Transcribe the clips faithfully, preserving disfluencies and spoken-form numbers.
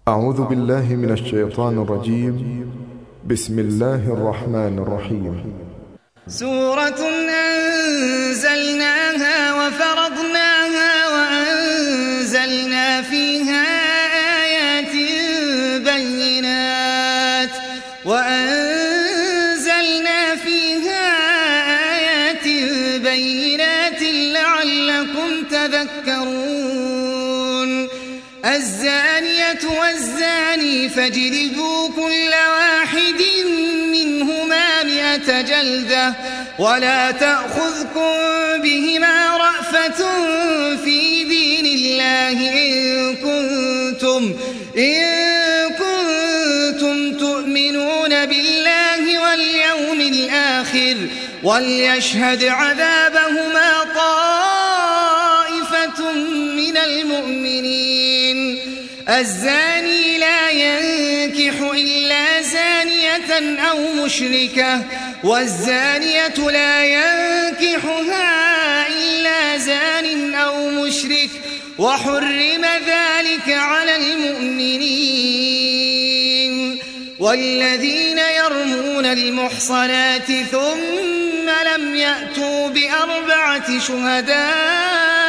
أعوذ بالله من الشيطان الرجيم. بسم الله الرحمن الرحيم. سورة أنزلناها وفرضناها وأنزلنا فيها آيات بينات وأنزلنا فيها آيات بينات لعلكم تذكرون. الزانية والزاني فاجلدوا كل واحد منهما مئة جلدة ولا تأخذكم بهما رأفة في دين الله إن كنتم, إن كنتم تؤمنون بالله واليوم الآخر وليشهد عذابهما طائفة من المؤمنين. الزاني لا ينكح إلا زانية أو مشركة والزانية لا ينكحها إلا زان أو مشرك وحرم ذلك على المؤمنين. والذين يرمون المحصنات ثم لم يأتوا بأربعة شهداء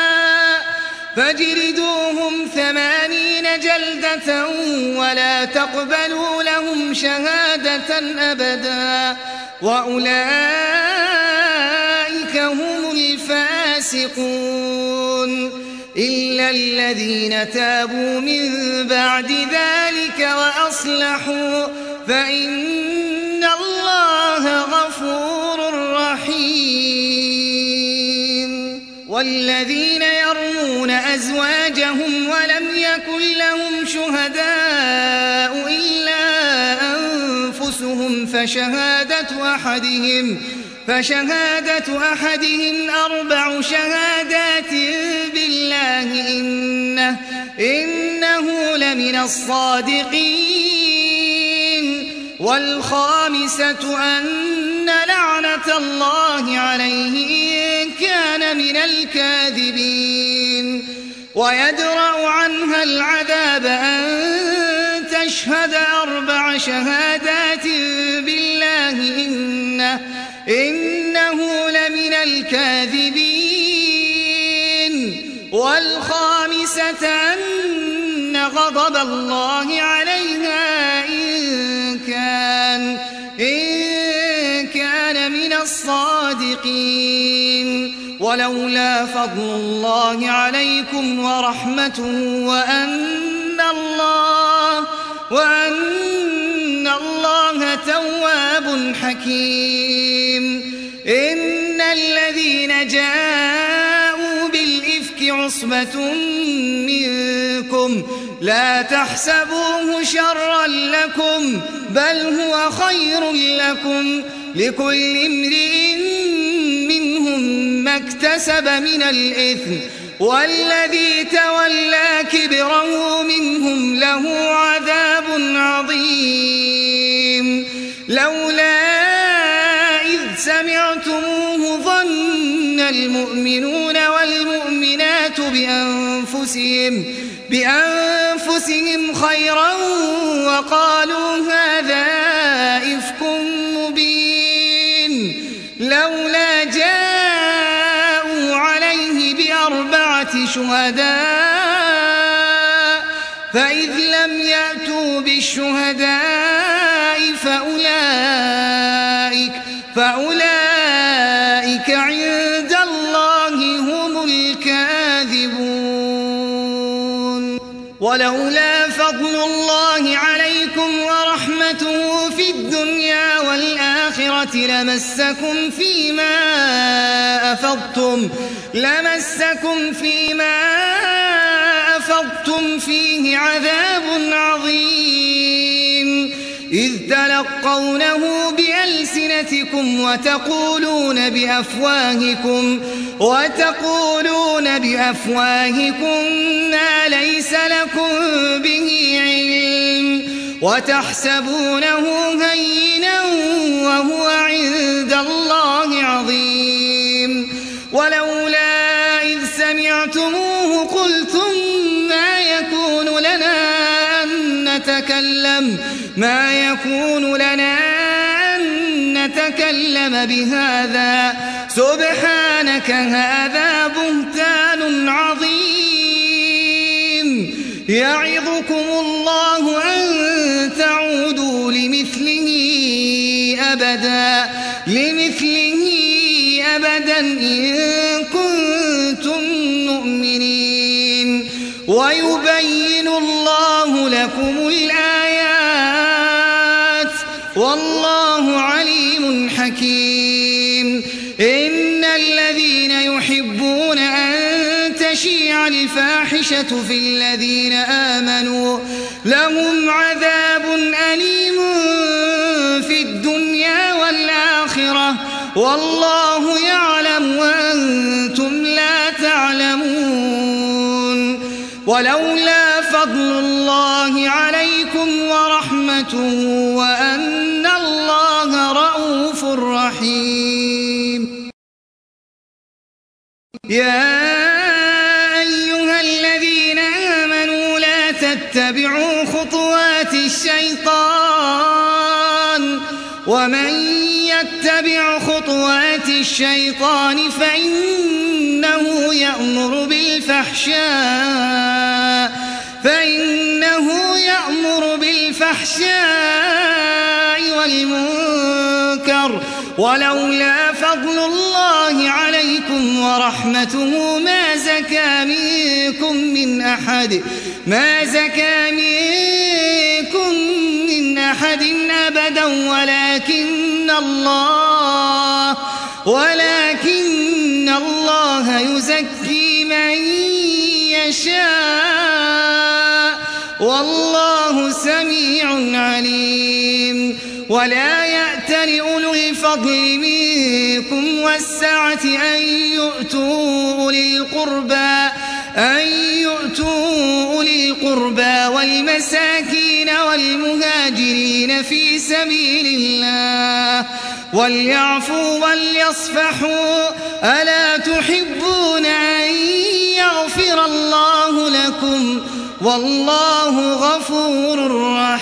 فاجلدوهم ثمانين جلدة ولا تقبلوا لهم شهادة أبدا وأولئك هم الفاسقون. إلا الذين تابوا من بعد ذلك وأصلحوا فإن الله غفور رحيم. والذين يرمون أزواجهم ولم يكن لهم شهداء إلا أنفسهم فشهادة أحدهم فشهادة أحدهم أربع شهادات بالله إنه, إنه لمن الصادقين. والخامسة أن لعنة الله عليه إن كان من الكاذبين. ويدرأ عنها العذاب أن تشهد أربع شهادات بالله إنه, إنه لمن الكاذبين. والخامسة أن غضب الله عليها إن كان, إن كان من الصادقين. ولولا فضل الله عليكم ورحمته وأن الله, وأن الله تواب حكيم. إن الذين جاءوا بالإفك عصبة منكم لا تحسبوه شرا لكم بل هو خير لكم لكل امرئ منهم ما اكتسب من الإثم والذي تولى كبره منهم له عذاب عظيم. لولا إذ سمعتموه ظن المؤمنون والمؤمنات بأنفسهم, بأنفسهم خيرا وقالوا هذا إفك مبين. لولا جاءوا عليه بأربعة شهداء فإذ لم يأتوا بالشهداء فأولئك, فأولئك عند الله هم الكاذبون. ولولا فضل الله عليكم ورحمته في الدنيا والآخرة لمسكم فيما أفضتم, لمسكم فيما أفضتم فيه عذاب عظيم. إذ تلقونه بألسنتكم وتقولون بأفواهكم, وتقولون بأفواهكم ما ليس لكم به علم وتحسبونه هينا وهو عند الله عظيم. ولولا إذ سمعتموه قلتم ما يكون لنا أن نتكلم ما يكون لنا أن نتكلم بهذا سبحانك هذا بهتان عظيم يعظكم الله أن تعودوا لمثله أبدا لمثله أبدا إن كنتم مؤمنين ويبين الله لكم الآيات والله عليم حكيم إن الذين يحبون أن تشيع الفاحشة في الذين آمنوا لهم عذاب أليم في الدنيا والآخرة والله يعلم وأنتم لا تعلمون ولولا فضل الله عليكم ورحمته وأن الله رؤوف رحيم يا أيها الذين آمنوا لا تتبعوا خطوات الشيطان ومن يتبع خطوات الشيطان فإنه يأمر بالفحشاء فإنه يأمر بالفحشاء والمنكر ولولا فضل الله عليكم ورحمته ما زكى منكم من أحد ما زكى منكم من أحد أبدا ولكن الله ولكن الله يزكي من يشاء والله سميع عليم ولا يأتل أولو الفضل منكم والسعة أن يؤتوا أولي القربى أن يؤتوا أولي القربى والمساكين والمهاجرين في سبيل الله وليعفوا وليصفحوا ألا تحبون أن يغفر الله لكم والله غفور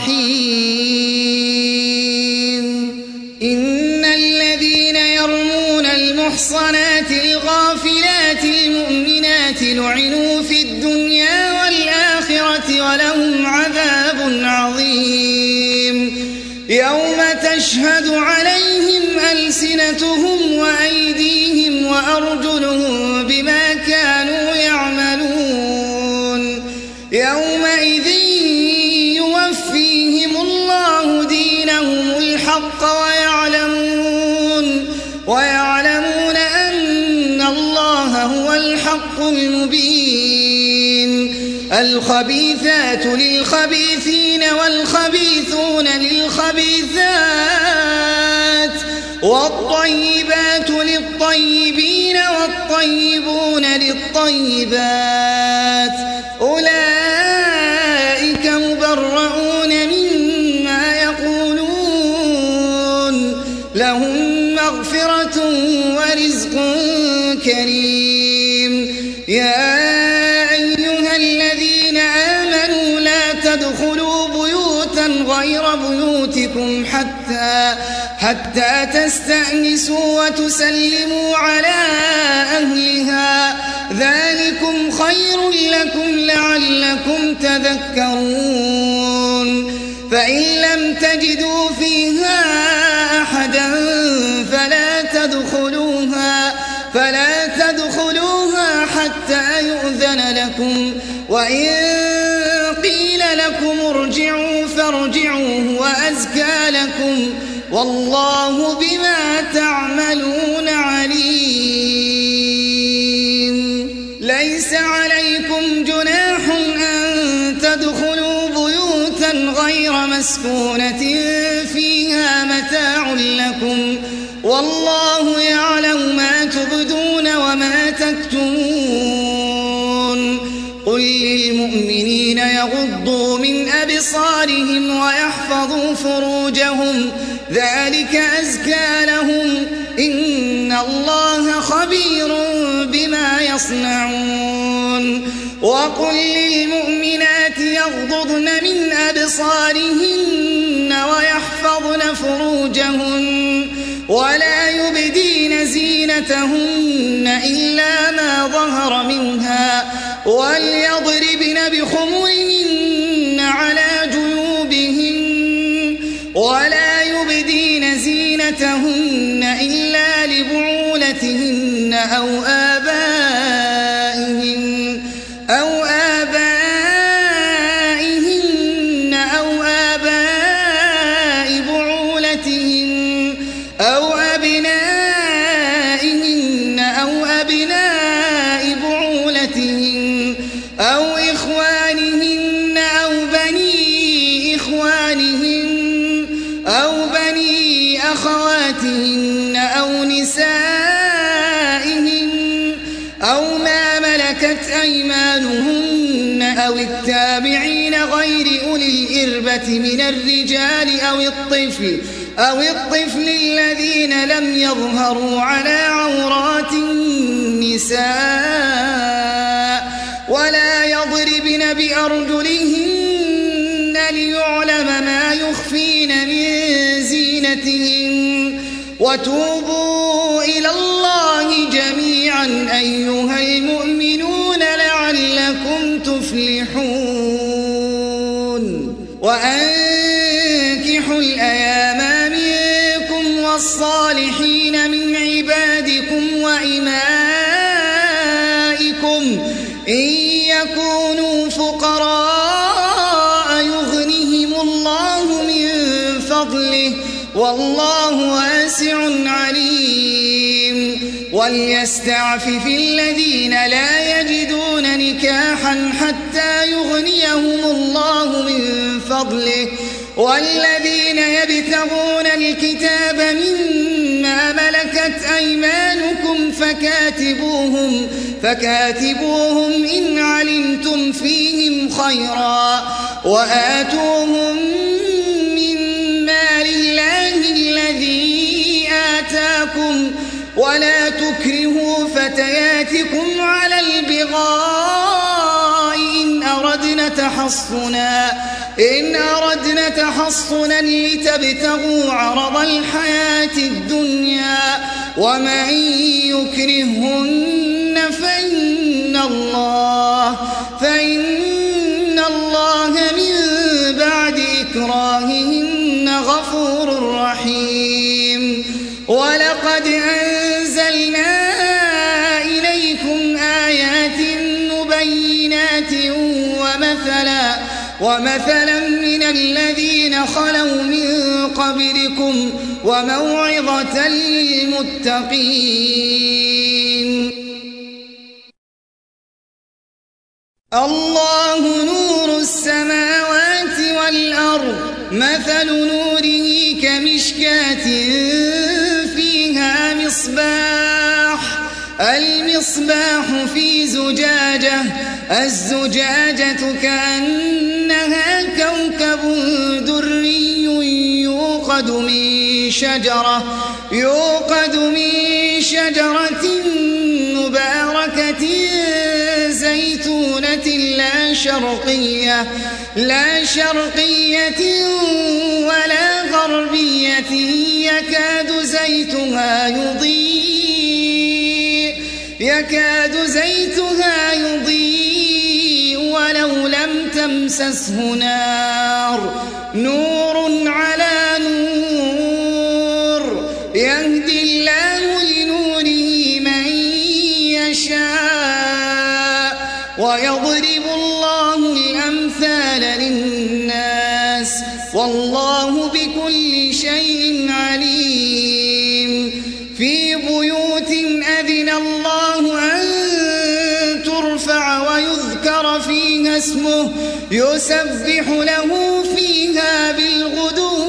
رحيم إن الذين يرمون المحصنات الغافلات المؤمنات لعنوا في الدنيا والآخرة ولهم عذاب عظيم يوم تشهد عليهم ألسنتهم وأيديهم وأرجلهم بما كانوا يعملون يومئذ يوفيهم الله دينهم الحق ويعلمون ويعلمون أن الله هو الحق المبين الخبيثات للخبيثين والخبيثون للخبيثات والطيبات للطيبين والطيبون للطيبات أولئك مبرؤون مما يقولون لهم مغفرة ورزق كريم يا أيها الذين آمنوا لا تدخلوا بيوتا غير بيوتكم حتى حتى تستأنسوا وتسلموا على أهلها ذلكم خير لكم لعلكم تذكرون فإن لم تجدوا فيها أحدا فلا تدخلوها فلا تدخلوها حتى يؤذن لكم وإن قيل لكم ارجعوا فارجعوا هو أزكى لكم والله بما تعملون عليم ليس عليكم جناح أن تدخلوا بيوتا غير مسكونة فيها متاع لكم والله يعلم ما تبدون وما تكتمون قل للمؤمنين يغضوا من أبصارهم ويحفظوا فروجهم ذلك أزكى لهم إن الله خبير بما يصنعون وقل للمؤمنات يغضضن من أبصارهن ويحفظن فروجهن ولا يبدين زينتهن إلا ما ظهر منها وليضربن بخمرهن على جيوبهن ولا يبدين زينتهن إلا لبعولتهن أو آبائهن أو آبائهن أو آباء بعولتهن أو أبنائهن أو أبناء بعولتهن أو إخوانهن أو بني إخوانهن أو بني أخواتهن أو نسائهن أو ما ملكت أيمانهن أو التابعين غير أولي الإربة من الرجال أو الطفل أو الطفل الذين لم يظهروا على عورات النساء ولا يضربن بأرجلهن ليعلم ما يخفين من زينتهن وتوبوا إلى الله جميعا أيها المؤمنون لعلكم تفلحون وأنكحوا الأيام منكم والصالحين من عبادكم وإمائكم إن يكونوا فقراء يغنهم الله من فضله والله واسع عليم وليستعفف الذين لا يجدون نكاحا حتى يغنيهم الله من فضله والذين يبتغون الكتاب مما ملكت أيمانكم فكاتبوهم فكاتبوهم إن علمتم فيهم خيرا وآتوهم من مال الله الذي آتاكم ولا تكرهوا فتياتكم على البغاء إن أردنا تحصنا إن أردنا تحصنا لتبتغوا عرض الحياة الدنيا ومن يكرهن فإن الله فإن الله من بعد إكراههن غفور رحيم ولقد أنزلنا إليكم آيات مبينات ومثلا ومثلا من الذين خلوا من قبلكم وموعظة للمتقين الله نور السماوات والأرض مثل نوره كمشكاة فيها مصباح المصباح في زجاجة الزجاجة كأنها كوكب دري يوقد من شجرة يوقد من شجرة مباركة زيتونة لا شرقية لا شرقية ولا غربية يكاد زيتها يضيء يكاد زيتها يضيء ولو لم تمسسه نار نور على نور يهدي الله لنوره من يشاء ويضرب الله الأمثال للناس والله بكل شيء عليم في بيوت أذن الله أن ترفع ويذكر فيها اسمه يسبح له فيها بالغدو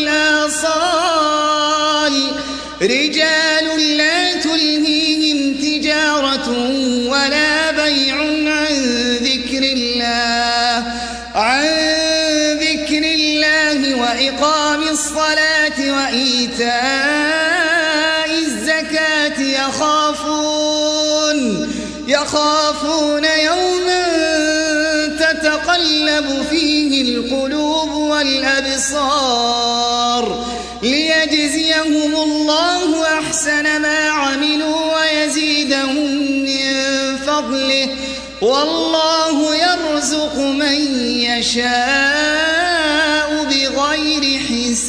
والآصال رجال لا تلهيهم تجارة ولا بيع عن ذكر الله عن ذكر الله وإقام الصلاة وإيتاء الزكاة يخافون يخافون يوما تلهب فيه القلوب والأبصار ليجزيهم الله أحسن ما عملوا ويزيدهم من فضله والله يرزق من يشاء بغير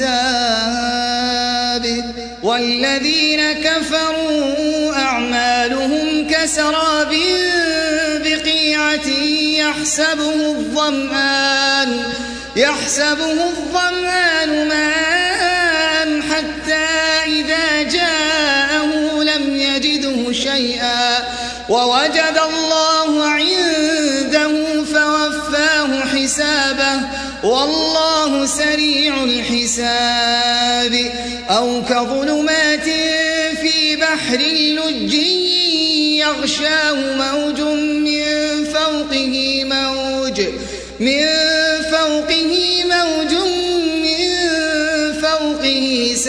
حساب. والذين كفروا أعمالهم كسراب بقيعة يحسبه الظمآن يحسبه الظمآن ماء حتى إذا جاءه لم يجده شيئا ووجد الله عنده فوفاه حسابه والله سريع الحساب. أو كظلمات في بحر لجي يغشاه موج من فوقه موج من فوقه موج من فوقه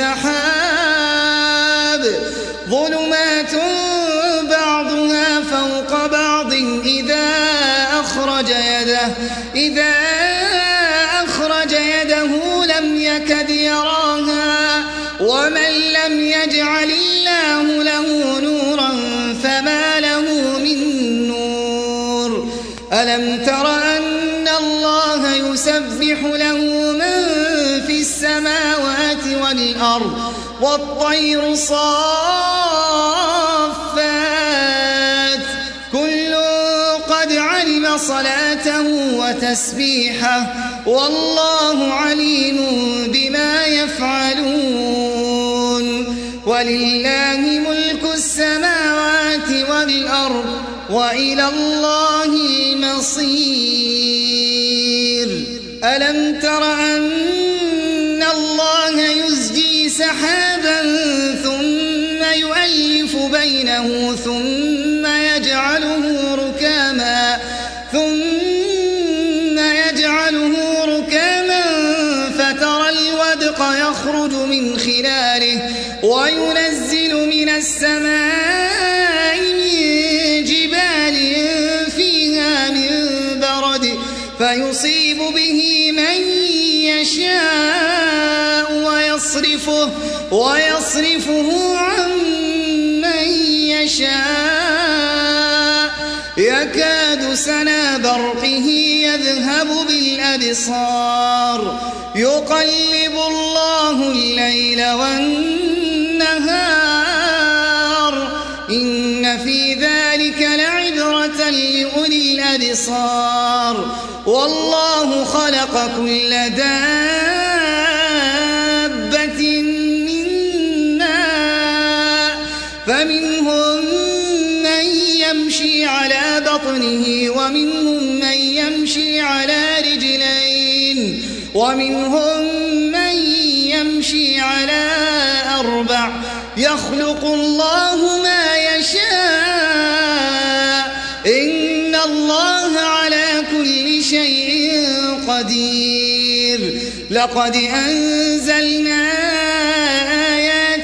سحاب ظلمات بعضها فوق بعض إذا أخرج يده إذا أخرج يده لم يكد يراها ومن لم يجعل الله له نورا فما له من نور. ألم تر أن الله يسبح له من في السماوات والأرض والطير صافات كل قد علم صلاته وتسبيحه والله عليم بما يفعلون. ولله ملك السماوات والأرض وإلى الله المصير. ألم تر أن الله يزجي سحابا ثم يؤلف بينه ثم يجعله ركاما ثم يجعله ركاما فترى الودق يخرج من خلاله وينزل من السماء من جبال فيها من برد فيصيب به من يشاء ويصرفه ويصرفه عن من يشاء يكاد سنا برقه يذهب بالأبصار يقلب الله الليل والنهار إن في ذلك لعبرة لأولي الأبصار. والله خلق كل دابة من ماء فمنهم من يمشي على بطنه ومنهم من يمشي على رجلين ومنهم من يمشي على أربع يخلق الله ما يشاء إن الله على كل شيء قدير. لقد أنزلنا آيات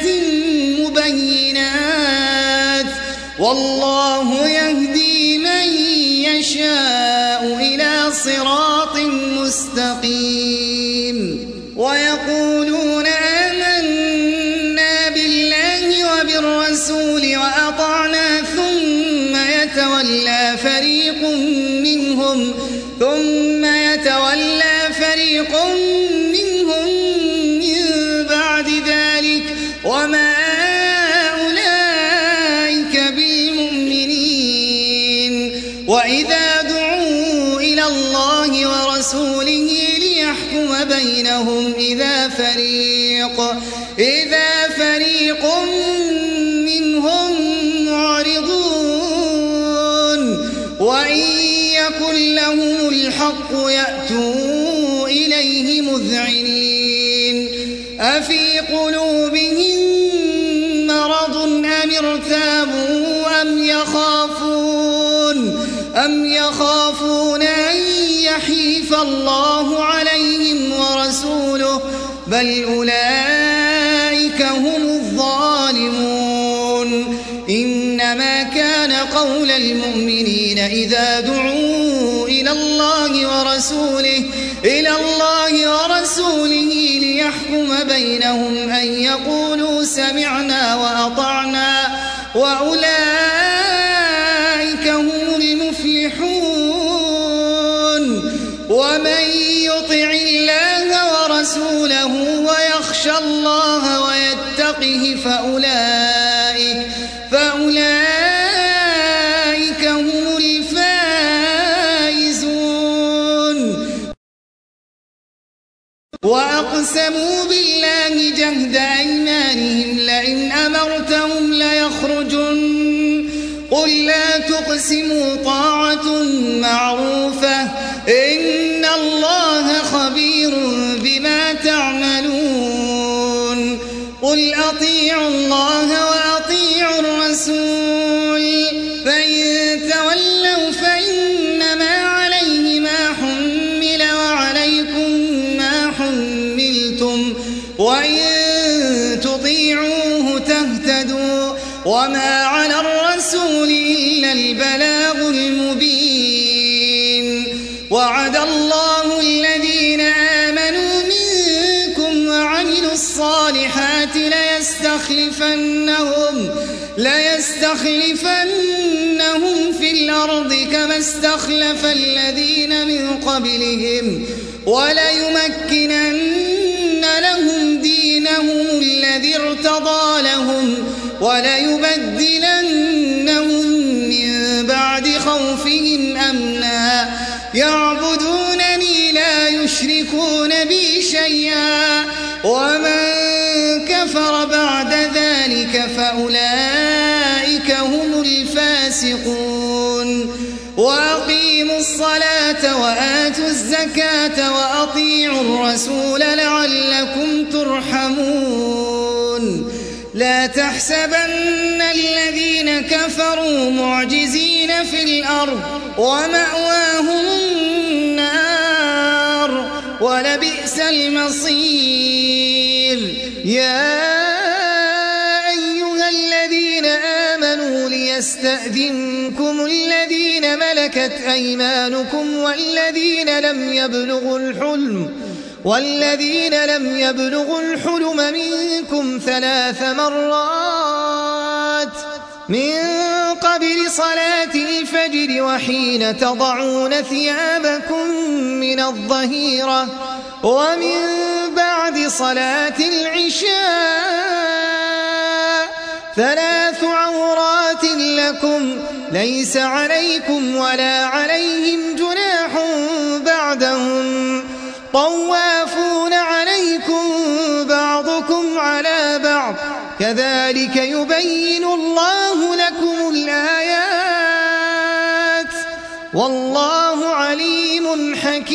مبينات والله يهدي من يشاء إلى صراط مستقيم. ويقولون آمنا بالله وبالرسول وأطعنا ثم يتولى فريق منهم ثم يتولى فريق منهم من بعد ذلك وما أولئك بالمؤمنين. وإذا دعوا إلى الله ورسوله ليحكم بينهم إذا فريق إذا فريق منهم معرضون وإن يكن لهم الحق يأتوا إليه مذعنين. أفي قلوبهم مرض أم ارتابوا أم يخافون أم يخافون أن يحيف الله عليهم ورسوله بل أولئك هم الظالمون. إنما كان قول المؤمنين إذا دعوا إلى الله ورسوله ورسوله إلى الله ورسوله ليحكم بينهم أن يقولوا سمعنا وأطعنا وأولئك هم المفلحون ومن يطع الله ورسوله ويخشى الله ويتقه فأولئك فأولئك هم الفائزون وأقسموا بالله جهد أيمانهم لئن أمرتهم ليخرجن قل لا تقسموا طاعة معروفة إن الله خبير بما تعملون قل أطيعوا الله وأطيعوا الرسول فإن تولوا فإنما عليه ما حمل وعليكم ما حملتم وإن تطيعوه تهتدوا وما على الرسول إلا البلاغ المبين وعد الله الذين آمنوا منكم وعملوا الصالحات ليستخلفنهم ليستخلفنهم في الأرض كما استخلف الذين من قبلهم وليمكنن لهم دينهم الذي ارتضى لهم وليبدلنهم من بعد خوفهم أمنا يعبدونني لا يشركون بي شيئا ومن كفر بعد ذلك فأولئك هم الفاسقون وأقيموا الصلاة وآتوا الزكاة وأطيعوا الرسول لعلكم ترحمون لا تحسبن الذين كفروا معجزين في الأرض ومأواهم النار ولبئس المصير يا أيها الذين آمنوا ليستأذنكم الذين ملكت أيمانكم والذين لم يبلغوا الحلم والذين لم يبلغوا الحلم منكم ثلاث مرات من قبل صلاة الفجر وحين تضعون ثيابكم من الظهيرة ومن بعد صلاة العشاء ثلاث عورات لكم ليس عليكم ولا عليهم جناح بعدهم طوافون عليكم بعضكم على بعض كذلك يبين الله لكم الآيات والله عليم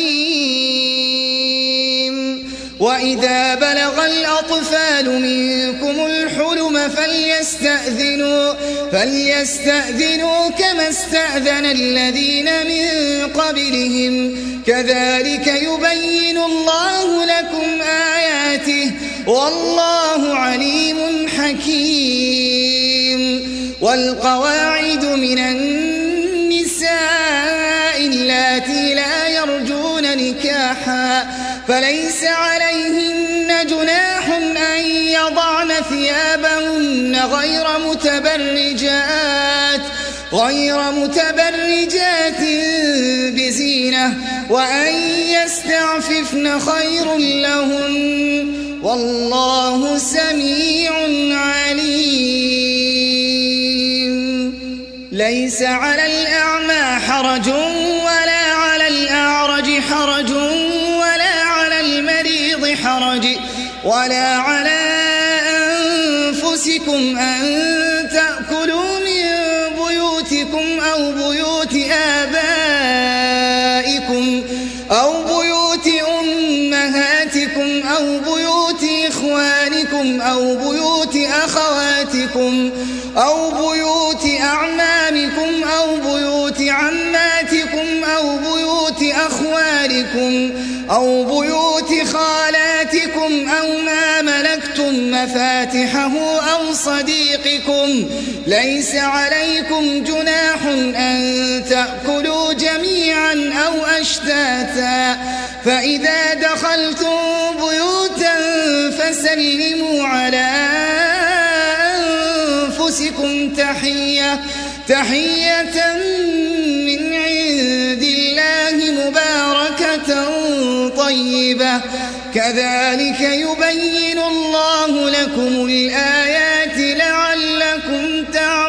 حكيم وإذا بلغ الأطفال منكم الحلم فليستأذنوا فليستأذنوا كما استأذن الذين من قبلهم كذلك يبين الله لكم آياته والله عليم حكيم والقواعد من النساء اللاتي لا يرجون نكاحا فليس عليهن جناح أن يضعن ثيابهن غير متبرجات غير متبرجات بزينة وأن يستعففن خير لهن والله سميع عليم ليس على الأعمى حرج ولا على الأعرج حرج ولا على المريض حرج ولا على أنفسكم أن تأكلوا من بيوتكم أو بيوت آبائكم أو بيوت أمهاتكم أو بيوت إخوانكم أو بيوت أخواتكم أو بيوت أعمامكم أو بيوت عماتكم أو بيوت أخوالكم أو بيوت خالاتكم أو ما ملكتم مفاتحه أو صديقكم ليس عليكم جناح أن تأكلوا جميعا أو أشتاتا فإذا دخلتم بيوتا فسلموا على أنفسكم تحية تحية من عند الله مباركة طيبة كذلك يبين الله لكم الآيات لعلكم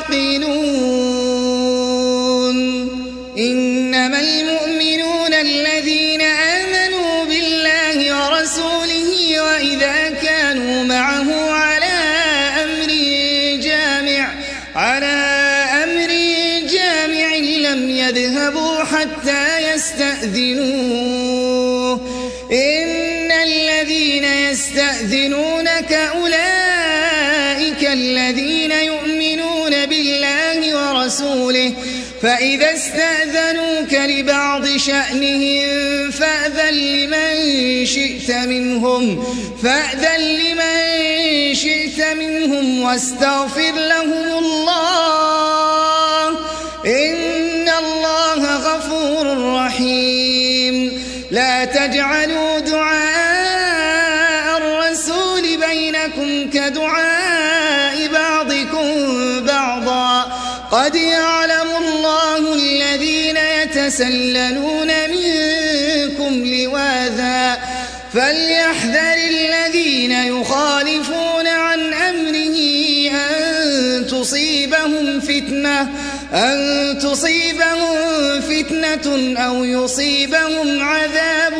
تعقلون إنما المؤمنون الذين آمنوا بالله ورسوله وإذا كانوا معه على أمر جامع على أمر جامع لم يذهبوا حتى يستأذنوه إن الذين يستأذنونك أولئك الذين يؤمنون بالله ورسوله فإذا استأذنوك لبعض شأنهم فأذن لمن شئت منهم فأذن لمن شئت منهم واستغفر لهم الله إن الله غفور رحيم لا تجعلوا دعاء الرسول بينكم كدعاء بعضكم بعضا قد يعلم الله الذين يتسللون منكم لواذا فليحذر الذين يخالفون عن أمره أن تصيبهم فتنة أن تصيبهم فتنة أو يصيبهم عذاب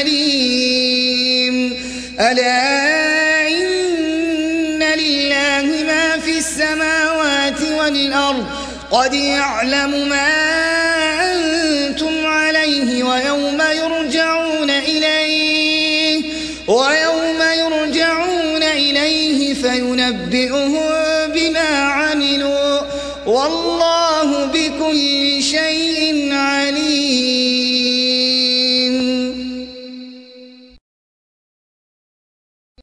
أليم ألا إن لله ما في السماوات والأرض قد يعلم ما أنتم عليه ويوم يرجعون إليه ويوم يرجعون إليه فينبئهم بما عملوا والله بكل شيء عليم.